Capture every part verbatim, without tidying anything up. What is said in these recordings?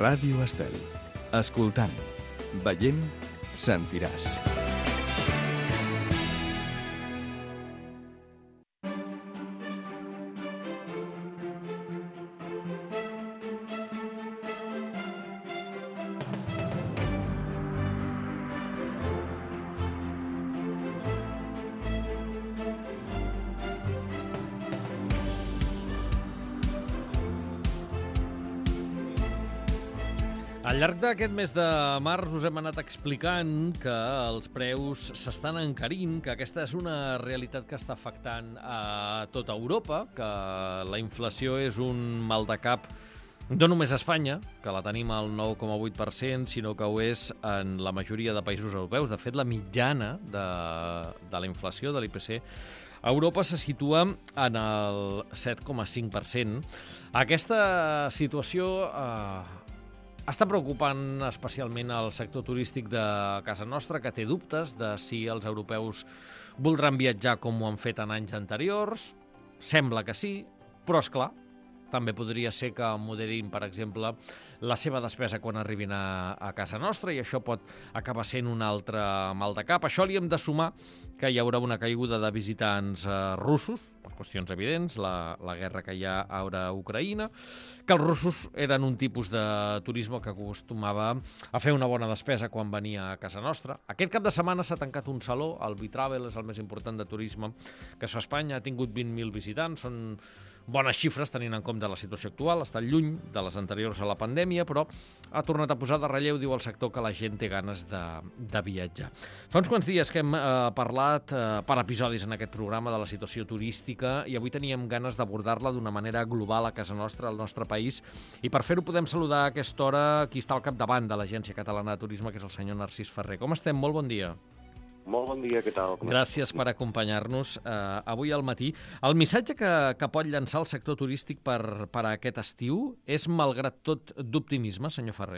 Ràdio Estel. Escoltant, veient, sentiràs. Al llarg d'aquest mes de març us hem anat explicant que els preus s'estan encarint, que aquesta és una realitat que està afectant a tota Europa, que la inflació és un maldecap no només a Espanya, que la tenim al nou coma vuit per cent, sinó que ho és en la majoria de països europeus. De fet, la mitjana de, de la inflació de l'I P C a Europa se situa en el set coma cinc per cent. Aquesta situació eh, està preocupant especialment el sector turístic de casa nostra, que té dubtes de si els europeus voldran viatjar com ho han fet en anys anteriors. Sembla que sí, però és clar, també podria ser que moderin, per exemple, la seva despesa quan arribin a, a casa nostra, i això pot acabar sent un altre maldecap. Això li hem de sumar que hi haurà una caiguda de visitants eh, russos, per qüestions evidents, la, la guerra que hi ha ara a Ucraïna, que els russos eren un tipus de turisme que acostumava a fer una bona despesa quan venia a casa nostra. Aquest cap de setmana s'ha tancat un saló, el Bitravel, és el més important de turisme que es fa a Espanya, ha tingut vint mil visitants, són bones xifres tenint en compte la situació actual, està lluny de les anteriors a la pandèmia, però ha tornat a posar de relleu, diu el sector, que la gent té ganes de, de viatjar. Fa uns quants dies que hem eh, parlat eh, per episodis en aquest programa de la situació turística, i avui teníem ganes d'abordar-la d'una manera global a casa nostra, al nostre país, i per fer-ho podem saludar a aquesta hora qui està al capdavant de l'Agència Catalana de Turisme, que és el senyor Narcís Ferrer. Com estem? Molt bon dia. Molt bon dia, què tal? Com Gràcies per acompanyar-nos eh, avui al matí. El missatge que, que pot llançar el sector turístic per, per a aquest estiu és, malgrat tot, d'optimisme, senyor Ferrer?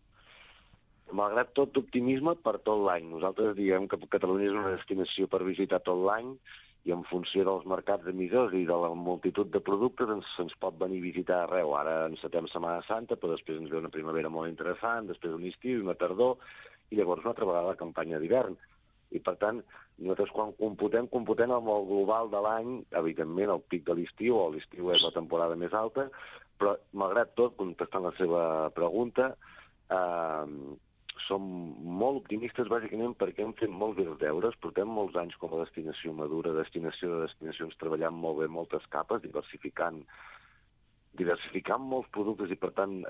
Malgrat tot, d'optimisme per tot l'any. Nosaltres diem que Catalunya és una destinació per visitar tot l'any, i en funció dels mercats emissors i de la multitud de productes ens, se'ns pot venir a visitar arreu. Ara encetem Setmana Santa, però després ens ve una primavera molt interessant, després un estiu i una tardor, i llavors una altra vegada la campanya d'hivern. I, per tant, nosaltres quan computem, computem amb el global de l'any, evidentment el pic de l'estiu, o l'estiu és la temporada més alta, però, malgrat tot, contestant la seva pregunta, eh, som molt optimistes bàsicament perquè hem fet molt bé els deures, portem molts anys com a destinació madura, destinació de destinacions, treballant molt bé moltes capes, diversificant, diversificant molts productes i, per tant,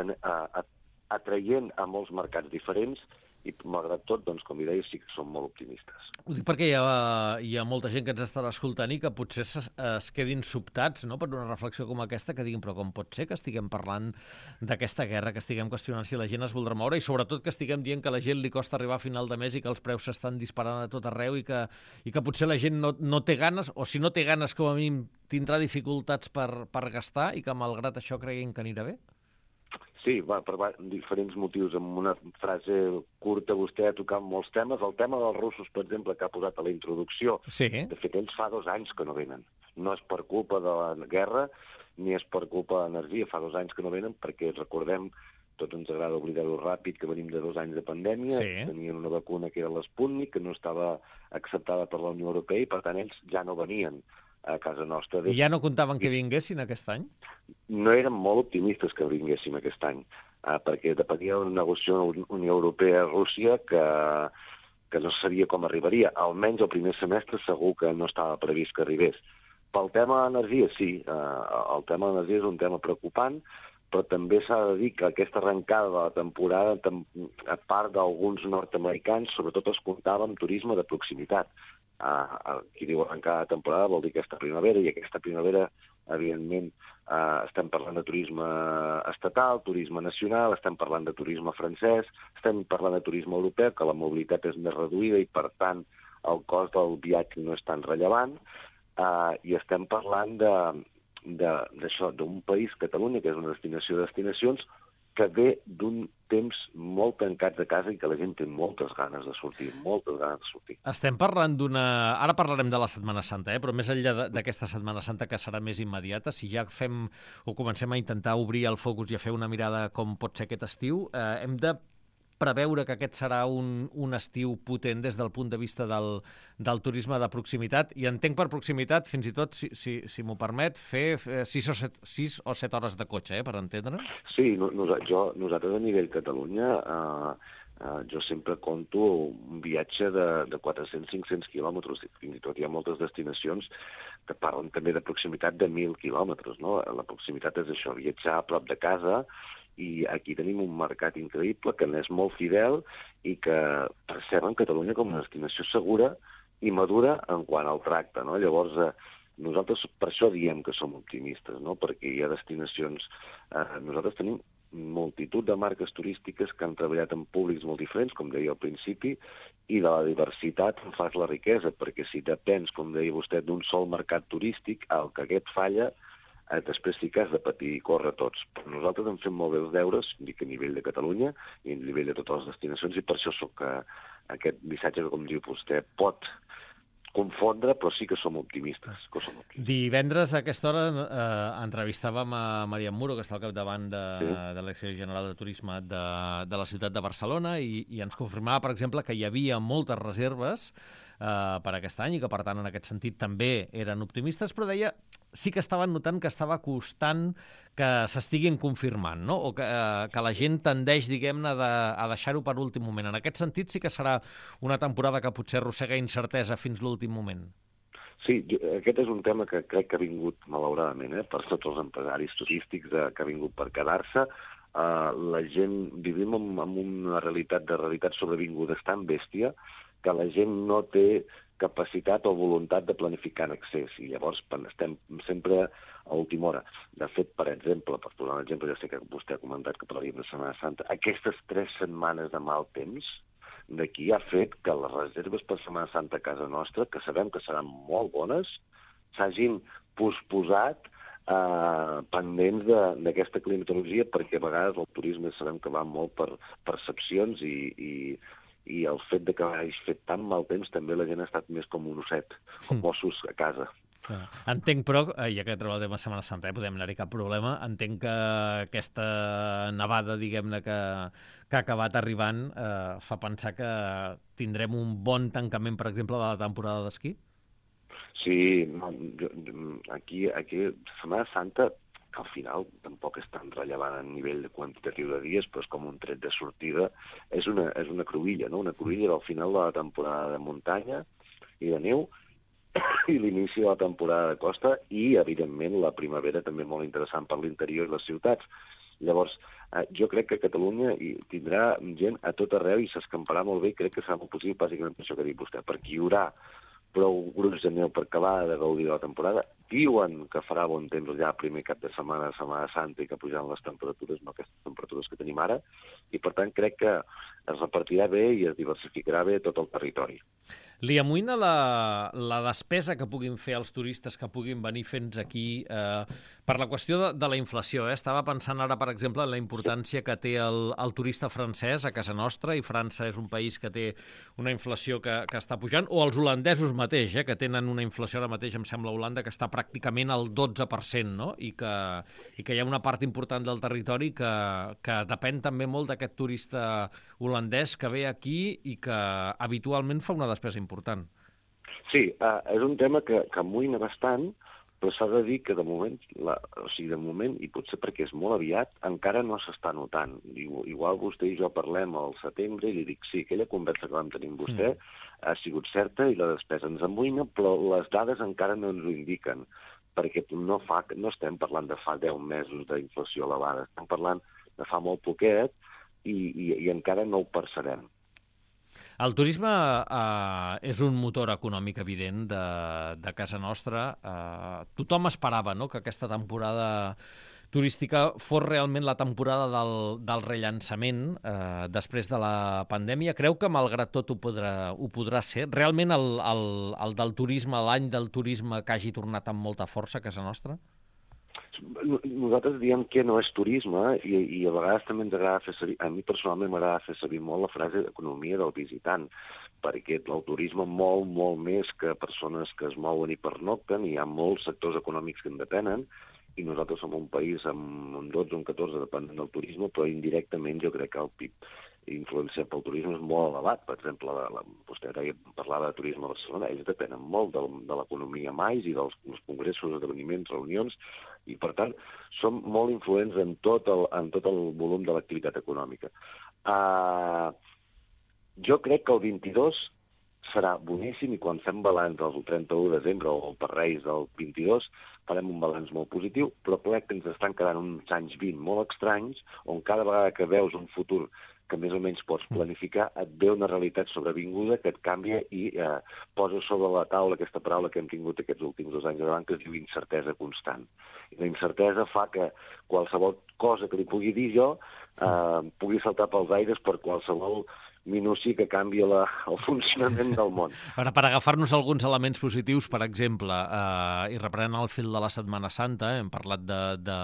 atraient a molts mercats diferents, i, malgrat tot, doncs, com hi deia, sí que som molt optimistes. Ho dic perquè hi ha, hi ha molta gent que ens estarà escoltant i que potser es, es quedin sobtats, no?, per una reflexió com aquesta, que diguin, però com pot ser que estiguem parlant d'aquesta guerra, que estiguem qüestionant si la gent es voldrà moure, i sobretot que estiguem dient que a la gent li costa arribar a final de mes i que els preus s'estan disparant a tot arreu i que, i que potser la gent no, no té ganes, o si no té ganes, com a mínim tindrà dificultats per, per gastar, i que malgrat això creguin que anirà bé? Sí, va, per diferents motius. Amb una frase curta vostè ha tocat molts temes. El tema dels russos, per exemple, que ha posat a la introducció, sí. De fet, ells fa dos anys que no venen. No és per culpa de la guerra, ni és per culpa de l'energia. Fa dos anys que no venen perquè, recordem, tots ens agrada oblidar-ho ràpid, que venim de dos anys de pandèmia, sí. Tenien una vacuna que era l'Sputnik, que no estava acceptada per la Unió Europea, i, per tant, ells ja no venien a casa nostra. I ja no comptaven que vinguessin aquest any? No érem molt optimistes que vinguéssim aquest any, eh, perquè depenia d'una negociació Unió Europea-Rússia que, que no sabia com arribaria. Almenys el primer semestre segur que no estava previst que arribés. Pel tema de l'energia, sí, eh, el tema de l'energia és un tema preocupant, però també s'ha de dir que aquesta arrencada de la temporada, a part d'alguns nord-americans, sobretot es comptava amb turisme de proximitat. Uh, qui diu arrencar la temporada vol dir aquesta primavera, i aquesta primavera, evidentment, uh, estem parlant de turisme estatal, turisme nacional, estem parlant de turisme francès, estem parlant de turisme europeu, que la mobilitat és més reduïda i, per tant, el cost del viatge no és tan rellevant, uh, i estem parlant de, de, d'això, d'un país, Catalunya, que és una destinació de destinacions, que ve d'un temps molt tancats a casa i que la gent té moltes ganes de sortir, moltes ganes de sortir. Estem parlant d'una... Ara parlarem de la Setmana Santa, eh? Però més enllà d'aquesta Setmana Santa, que serà més immediata, si ja fem o comencem a intentar obrir el focus i a fer una mirada com pot ser aquest estiu, eh, hem de preveure que aquest serà un, un estiu potent des del punt de vista del, del turisme de proximitat, i entenc per proximitat, fins i tot, si, si, si m'ho permet, fer sis o set, sis o set hores de cotxe, eh, per entendre? Sí, no, no, jo, nosaltres a nivell Catalunya, eh, eh, jo sempre conto un viatge de, de quatre-cents a cinc-cents quilòmetres, fins i tot hi ha moltes destinacions que parlen també de proximitat de mil quilòmetres, no? La proximitat és això, viatjar a prop de casa, i aquí tenim un mercat increïble que n'és molt fidel i que perceben Catalunya com una destinació segura i madura en quant al tracte, no? Llavors, eh, nosaltres per això diem que som optimistes, no? Perquè hi ha destinacions... Eh, nosaltres tenim multitud de marques turístiques que han treballat en públics molt diferents, com deia al principi, i de la diversitat en fas la riquesa, perquè si depens, com deia vostè, d'un sol mercat turístic, el que aquest falla, eh, després sí que has de patir i córrer tots. Però nosaltres hem fet molt bé els deures, dic a nivell de Catalunya i a nivell de totes les destinacions, i per això sóc que aquest missatge que, com diu vostè, pot confondre, però sí que som optimistes. Que som optimistes. Divendres a aquesta hora eh, entrevistàvem a Maria Muro, que està al capdavant de, sí. de la Direcció General de Turisme de, de la ciutat de Barcelona, i, i ens confirmava, per exemple, que hi havia moltes reserves eh, per aquest any i que, per tant, en aquest sentit també eren optimistes, però deia sí que estaven notant que estava costant que s'estiguin confirmant, no? O que, eh, que la gent tendeix, diguem-ne, de, a deixar-ho per l'últim moment. En aquest sentit sí que serà una temporada que potser arrossega incertesa fins l'últim moment. Sí, jo, aquest és un tema que crec que ha vingut, malauradament, eh, per tots els empresaris turístics, eh, que ha vingut per quedar-se. Uh, la gent, vivim en, en una realitat de realitat sobrevinguda tan bèstia que la gent no té capacitat o voluntat de planificar en excés, i llavors estem sempre a última hora. De fet, per exemple, per posar un exemple, ja sé que vostè ha comentat que parlaríem de Setmana Santa, aquestes tres setmanes de mal temps d'aquí ha fet que les reserves per Setmana Santa a casa nostra, que sabem que seran molt bones, s'hagin posposat eh, pendents d'aquesta climatologia, perquè a vegades el turisme sabem que va molt per percepcions i, i, i el fet de que hagi fet tan mal temps també la gent ha estat més com un osset, com ossos a casa. Ah, entenc, però, ja que trobem el tema Setmana Santa, eh, podem anar-hi cap problema, entenc que aquesta nevada, diguem-ne, que, que ha acabat arribant eh, fa pensar que tindrem un bon tancament, per exemple, de la temporada d'esquí? Sí, no, jo, aquí, aquí Setmana Santa, que al final tampoc és tan rellevant a nivell de quantitatiu de dies, però és com un tret de sortida, és una, és una cruïlla, no? Una cruïlla del final de la temporada de muntanya i de neu, i l'inici de la temporada de costa, i, evidentment, la primavera també molt interessant per l'interior i les ciutats. Llavors, eh, jo crec que Catalunya hi tindrà gent a tot arreu i s'escamparà molt bé, i crec que serà molt possible, bàsicament per això que ha dit vostè, perquè hi haurà prou grups de neu per acabar de gaudir de la temporada. Diuen que farà bon temps ja primer cap de setmana, Setmana Santa, i que pujaran les temperatures, no aquestes temperatures que tenim ara, i per tant crec que es repartirà bé i es diversificarà bé tot el territori. Li amoïna la, la despesa que puguin fer els turistes que puguin venir fins aquí eh, per la qüestió de, de la inflació. Eh? Estava pensant ara, per exemple, en la importància que té el, el turista francès a casa nostra, i França és un país que té una inflació que, que està pujant, o els holandesos mateix, eh, que tenen una inflació ara mateix, em sembla, a Holanda, que està pràcticament al dotze per cent, no? I que, i que hi ha una part important del territori que, que depèn també molt d'aquest turista holandès que ve aquí i que habitualment fa una despesa important. Sí, uh, és un tema que, que amoïna bastant, però s'ha de dir que de moment, la, o sigui, de moment, i potser perquè és molt aviat, encara no s'està notant. Igual, igual vostè i jo parlem al setembre i li dic, sí, aquella conversa que vam tenir amb vostè mm. ha sigut certa i la despesa ens amoïna, però les dades encara no ens ho indiquen, perquè no, fa, no estem parlant de fa deu mesos d'inflació elevada, estem parlant de fa molt poquet i, i, i encara no ho percebem. El turisme eh, és un motor econòmic evident de, de casa nostra. Eh, tothom esperava, no?, que aquesta temporada turística fos realment la temporada del, del rellançament eh, després de la pandèmia. Creu que, malgrat tot, ho podrà, ho podrà ser? Realment el, el, el del turisme, l'any del turisme que hagi tornat amb molta força a casa nostra? Nosaltres diem que no és turisme i, i a vegades també ens agrada fer servir, a mi personalment m'agrada fer servir molt la frase economia del visitant, perquè el turisme mou molt més que persones que es mouen i pernocten, i hi ha molts sectors econòmics que en depenen, i nosaltres som un país amb un dotze o un catorze dependent del turisme, però indirectament jo crec que el P I B influenciat pel turisme és molt elevat. Per exemple, la, la, vostè deia, parlava de turisme a Barcelona, ells depenen molt de, de l'economia mais i dels, dels congressos, esdeveniments, reunions, i per tant som molt influents en tot el, en tot el volum de l'activitat econòmica. Uh, jo crec que el vint-i-dos serà boníssim, i quan fem balanç del trenta-u de desembre o per Reis del vint-i-dos farem un balanç molt positiu, però crec que ens estan quedant uns anys vint molt estranys, on cada vegada que veus un futur que més o menys pots planificar, et ve una realitat sobrevinguda que et canvia i eh, posa sobre la taula aquesta paraula que hem tingut aquests últims dos anys davant, que es diu incertesa constant. I la incertesa fa que qualsevol cosa que li pugui dir jo eh, pugui saltar pels aires per qualsevol minuci que canvia la, el funcionament del món. Ara, per agafar-nos alguns elements positius, per exemple, eh, i reprenent el fil de la Setmana Santa, eh, hem parlat de, de,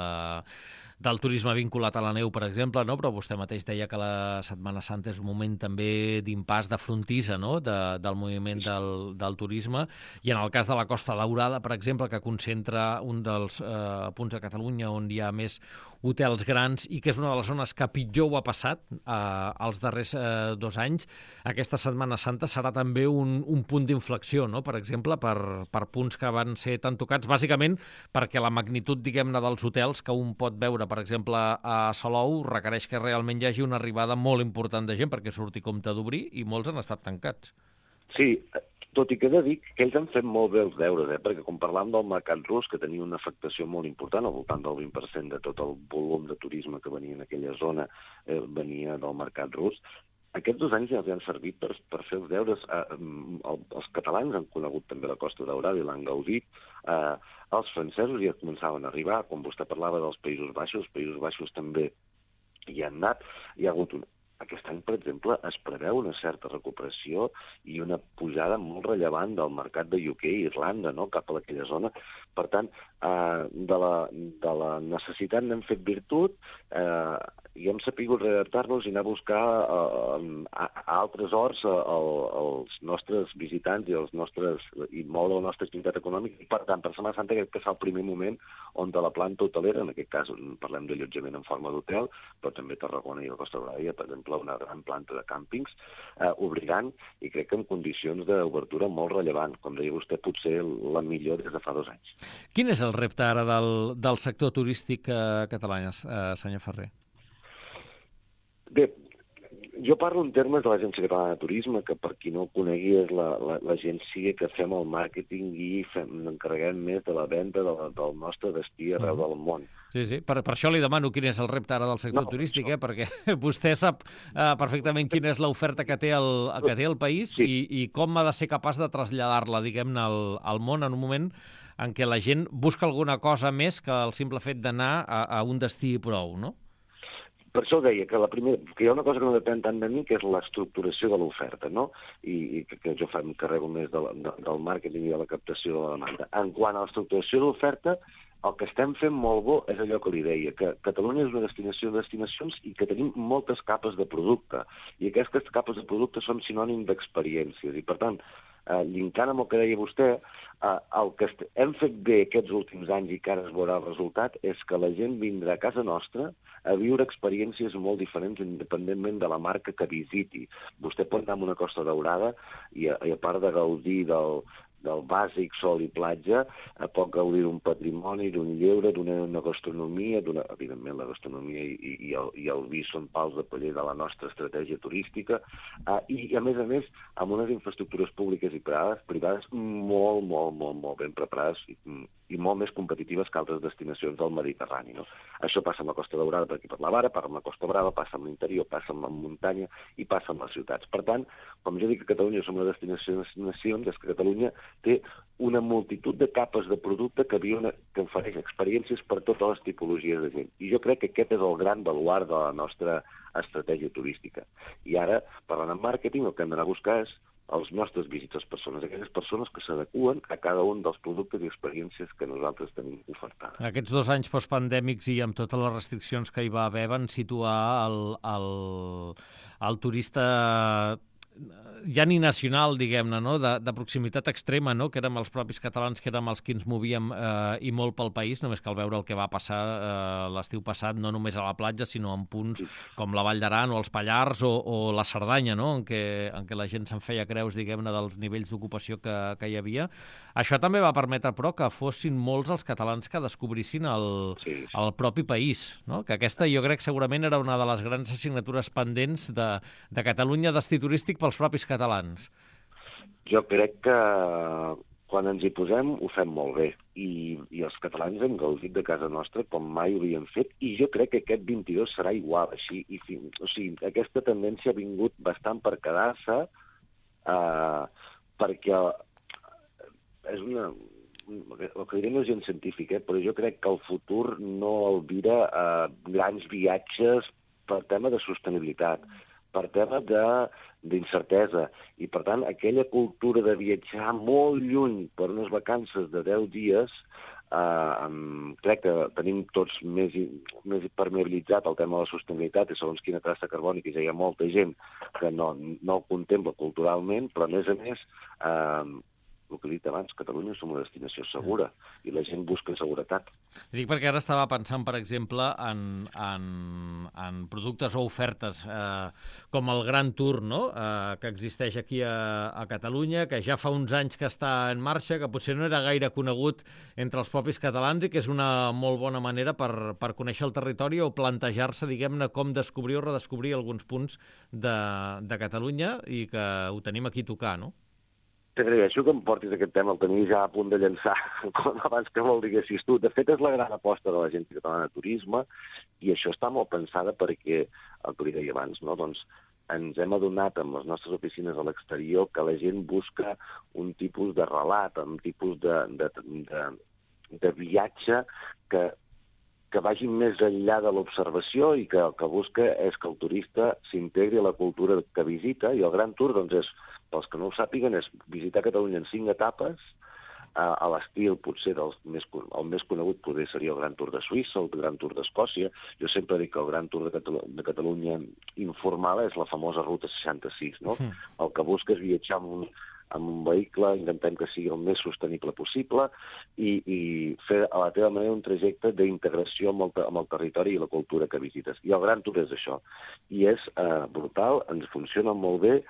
del turisme vinculat a la neu, per exemple, no? Però vostè mateix deia que la Setmana Santa és un moment també d'impàs, de frontissa, no? de, del moviment del, del turisme, i en el cas de la Costa Daurada, per exemple, que concentra un dels eh, punts de Catalunya on hi ha més hotels grans i que és una de les zones que pitjor ho ha passat eh, els darrers eh, dos anys, aquesta Setmana Santa serà també un, un punt d'inflexió, no? Per exemple, per, per punts que van ser tan tocats, bàsicament perquè la magnitud, diguem-ne, dels hotels que un pot veure, per exemple, a Salou, requereix que realment hi hagi una arribada molt important de gent perquè surti compte d'obrir, i molts han estat tancats. Sí, tot i que he de dir que ells han fet molt bé els deures, eh? Perquè com parlàvem del mercat rus, que tenia una afectació molt important, al voltant del vint per cent de tot el volum de turisme que venia en aquella zona eh, venia del mercat rus, aquests dos anys ja els han servit per, per fer els deures. Eh, els catalans han conegut també la Costa Daurada i l'han gaudit. Eh, els francesos ja començaven a arribar, com vostè parlava dels Països Baixos, els Països Baixos també hi han anat. Hi ha hagut un... Aquest any, per exemple, es preveu una certa recuperació i una pujada molt rellevant del mercat de U K i Irlanda, no?, cap a aquella zona. Per tant, eh, de, la, de la necessitat n'hem fet virtut, eh, i hem sapigut readaptar-nos i anar a buscar eh, a, a altres horts eh, el, els nostres visitants i els nostres i moure la nostra activitat econòmica. I, per tant, per Setmana Santa crec que és el primer moment on de la planta hotelera, en aquest cas parlem d'allotjament en forma d'hotel, però també Tarragona i la Costa Daurada, per exemple, una gran planta de càmpings, eh, obriran, i crec que en condicions d'obertura molt rellevant, com deia vostè, potser la millor des de fa dos anys. Quin és el repte ara del, del sector turístic eh, català, eh, senyor Ferrer? Bé, jo parlo en termes de l'Agència Catalana de Turisme, que per qui no ho conegui és l'agència que fem el màrqueting i fem, encarreguem més de la venda de la, del nostre destí arreu del món. Sí, sí, per, per això li demano quin és el repte ara del sector no, turístic, eh? Perquè vostè sap eh, perfectament quina és l'oferta que té el, que té el país sí. i, i com ha de ser capaç de traslladar-la, diguem-ne, al, al món en un moment en què la gent busca alguna cosa més que el simple fet d'anar a, a un destí i prou, no? Per això deia que, la primera, que hi ha una cosa que no depèn tant de mi, que és l'estructuració de l'oferta, no? I, i que, que jo fa, em carrego més de, de, del màrqueting i de la captació de la demanda. En quant a l'estructuració de l'oferta, el que estem fent molt bo és allò que li deia, que Catalunya és una destinació de destinacions i que tenim moltes capes de producte. I aquestes capes de producte són sinònim d'experiències. I, per tant, eh, llincant amb el que deia vostè, eh, el que hem fet bé aquests últims anys i que ara es veurà el resultat és que la gent vindrà a casa nostra a viure experiències molt diferents independentment de la marca que visiti. Vostè pot anar a una Costa Daurada i a, i a part de gaudir del, del bàsic sol i platja, eh, pot gaudir d'un patrimoni, d'un lleure, d'una gastronomia, d'una, evidentment la gastronomia i, i, i, el, i el vi són pals de paller de la nostra estratègia turística, eh, i a més a més amb unes infraestructures públiques i privades, privades molt, molt, molt, molt ben preparades i, i molt més competitives que altres destinacions del Mediterrani. No? Això passa amb la Costa Daurada, per aquí parlava ara, passa amb la Costa Brava, passa amb l'interior, passa amb la muntanya i passa amb les ciutats. Per tant, com jo dic que Catalunya som una destinació de destinacions, és que Catalunya té una multitud de capes de producte que, una, que ofereix experiències per totes les tipologies de gent. I jo crec que aquest és el gran baluard de la nostra estratègia turística. I ara, parlant en màrqueting, el que hem d'anar a buscar és els nostres visitants persones, aquelles persones que s'adequen a cada un dels productes i experiències que nosaltres tenim ofertades. Aquests dos anys postpandèmics i amb totes les restriccions que hi va haver van situar el, el, el turista ja ni nacional, diguem-ne, no? de, de proximitat extrema, no? que érem els propis catalans, que érem els que ens movíem eh, i molt pel país, només cal veure el que va passar eh, l'estiu passat, no només a la platja, sinó en punts com la Vall d'Aran o els Pallars o, o la Cerdanya, no? en, què, en què la gent se'n feia creus, diguem-ne, dels nivells d'ocupació que, que hi havia. Això també va permetre, però, que fossin molts els catalans que descobrissin el, sí. el propi país, no? que aquesta jo crec segurament era una de les grans assignatures pendents de, de Catalunya, destí turístic pels propis catalans. Jo crec que quan ens hi posem ho fem molt bé i, i els catalans hem gaudit de casa nostra com mai ho havíem fet i jo crec que aquest vint-i-dos serà igual així. I, o sigui, aquesta tendència ha vingut bastant per quedar-se eh, perquè és una... el que diré no és gens científic, eh, però jo crec que el futur no albira eh, grans viatges per tema de sostenibilitat, per tema d'incertesa. I, per tant, aquella cultura de viatjar molt lluny per unes vacances de deu dies, eh, crec que tenim tots més, més permeabilitzat el tema de la sostenibilitat i segons quina traça carbònica hi ha molta gent que no, no el contempla culturalment, però, a més a més, eh, el que he dit abans, Catalunya som una destinació segura i la gent busca seguretat. Dic perquè ara estava pensant, per exemple, en, en, en productes o ofertes eh, com el Gran Tour, no? eh, que existeix aquí a, a Catalunya, que ja fa uns anys que està en marxa, que potser no era gaire conegut entre els propis catalans i que és una molt bona manera per, per conèixer el territori o plantejar-se, diguem-ne, com descobrir o redescobrir alguns punts de, de Catalunya i que ho tenim aquí a tocar, no? T'agraeixo que em portis aquest tema, el tenia ja a punt de llançar, com abans que me'l diguessis tu. De fet, és la gran aposta de l'Agència Catalana de Turisme i això està molt pensada perquè, el que li deia abans, no? doncs, ens hem adonat amb les nostres oficines a l'exterior que la gent busca un tipus de relat, un tipus de, de, de, de viatge que, que vagi més enllà de l'observació i que el que busca és que el turista s'integri a la cultura que visita i el Gran Tour doncs, és, pels que no ho sàpiguen, és visitar Catalunya en cinc etapes, eh, a l'estil potser del més, el més conegut potser seria el Gran Tour de Suïssa, el Gran Tour d'Escòcia. Jo sempre dic que el Gran Tour de, Catalu de Catalunya informal és la famosa Ruta seixanta-sis, no? Mm. El que busca és viatjar amb un, amb un vehicle, intentem que sigui el més sostenible possible i, i fer a la teva manera un trajecte d'integració amb, amb el territori i la cultura que visites. I el Gran Tour és això. I és eh, brutal, ens funciona molt bé,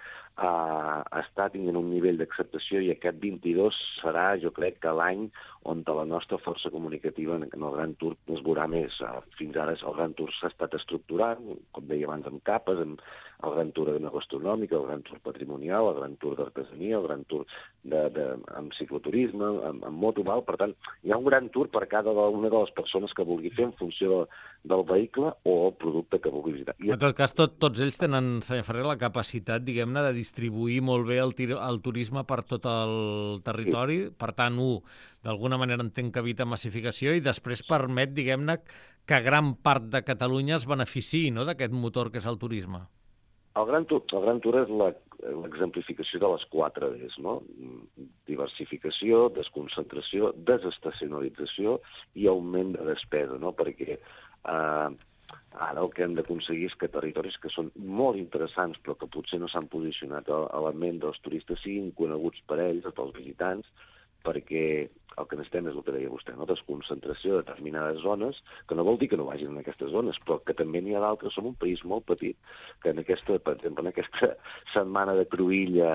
Uh, està tinguent un nivell d'acceptació i aquest vint-i-dos serà, jo crec, que l'any on la nostra força comunicativa en el Gran Tour es veurà més. Uh, fins ara el Gran Tour s'ha estat estructurant, com deia abans, amb capes, amb el Gran Tour gastronòmic, el Gran Tour patrimonial, el Gran Tour d'artesania, el Gran Tour de, de, amb cicloturisme, amb, amb motoval. Per tant, hi ha un Gran Tour per cada una de les persones que vulgui fer en funció de, del vehicle o el producte que vulgui visitar. I... En tot cas, tot, tots ells tenen, senyor Ferrer, la capacitat, diguem-ne, de distribuir molt bé el, el turisme per tot el territori. Sí. Per tant, un, d'alguna manera entenc que evita massificació i després permet, diguem-ne, que gran part de Catalunya es beneficiï, no?, d'aquest motor que és el turisme. El Gran Tour, el Gran Tour és l'exemplificació de les quatre Ds, no? Diversificació, desconcentració, desestacionalització i augment de despesa, no? Perquè eh, ara el que hem d'aconseguir és que territoris que són molt interessants però que potser no s'han posicionat a la ment dels turistes siguin coneguts per ells, pels visitants, perquè el que necessitem és el que deia vostè, no? Desconcentració de determinades zones, que no vol dir que no vagin en aquestes zones, però que també n'hi ha d'altres. Som un país molt petit, que en aquesta, per exemple, en aquesta setmana de cruïlla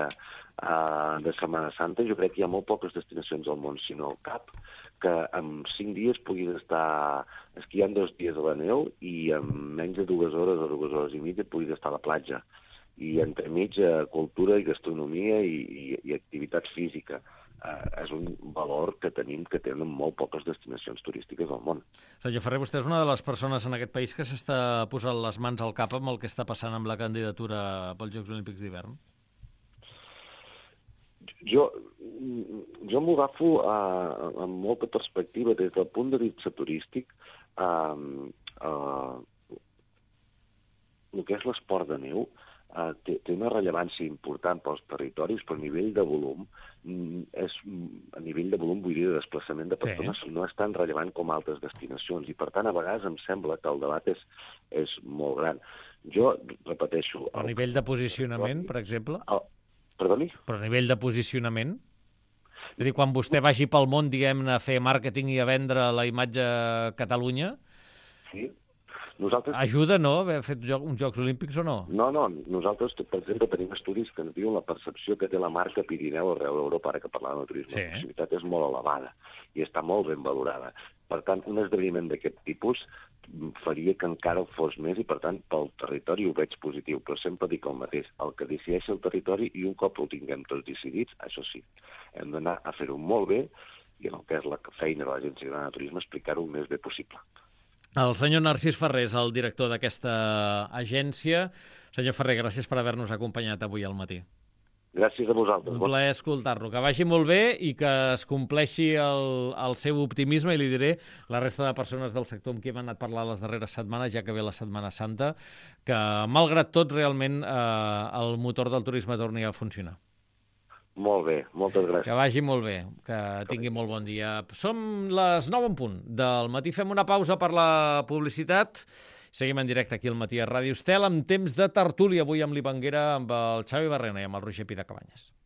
eh, de Setmana Santa, jo crec que hi ha molt poques destinacions al món, sinó al cap, que en cinc dies puguis estar esquiant dos dies a la neu i en menys de dues hores o dues hores i mitja puguis estar a la platja. I entremig eh, cultura i gastronomia i, i, i activitat física. Uh, és un valor que tenim que tenen molt poques destinacions turístiques al món. Senyor Ferrer, vostè és una de les persones en aquest país que s'està posant les mans al cap amb el que està passant amb la candidatura pels Jocs Olímpics d'hivern? Jo, jo m'ho agafo uh, amb molta perspectiva des del punt de vista turístic. Uh, uh, el que és l'esport de neu uh, té, té una rellevància important pels territoris, però a nivell de volum, és, a nivell de volum, vull dir, de desplaçament de persones, sí. no és tan rellevant com altres destinacions. I, per tant, a vegades em sembla que el debat és, és molt gran. Jo repeteixo... A nivell de posicionament, per exemple? El, perdoni? Però a nivell de posicionament? És a dir, quan vostè vagi pel món, diguem-ne, a fer màrqueting i a vendre la imatge a Catalunya, sí. Nosaltres... ajuda, no?, haver fet uns Jocs Olímpics o no? No, no. Nosaltres, per exemple, tenim estudis que ens diuen la percepció que té la marca Pirineu arreu d'Europa, ara que parlàvem de turisme, sí. La proximitat és molt elevada i està molt ben valorada. Per tant, un esdeveniment d'aquest tipus faria que encara ho fos més i, per tant, pel territori ho veig positiu. Però sempre dic el mateix, el que decideix el territori i un cop ho tinguem tots decidits, això sí, hem d'anar a fer-ho molt bé i en el que és la feina de l'Agència Catalana de Turisme explicar-ho el més bé possible. El senyor Narcís Ferrer és el director d'aquesta agència. Senyor Ferrer, gràcies per haver-nos acompanyat avui al matí. Gràcies a vosaltres. Un plaer escoltar-lo. Que vagi molt bé i que es compleixi el, el seu optimisme, i li diré la resta de persones del sector amb qui hem anat parlant les darreres setmanes, ja que ve la Setmana Santa, que malgrat tot realment eh, el motor del turisme torni a funcionar. Molt bé, moltes gràcies. Que vagi molt bé, que tingui molt bon dia. Som les nou en punt del matí. Fem una pausa per la publicitat. Seguim en directe aquí al Matí a Ràdio Estel amb temps de tertúlia avui amb l'Ivanguera, amb el Xavi Barrena i amb el Roger Pidacabanyes.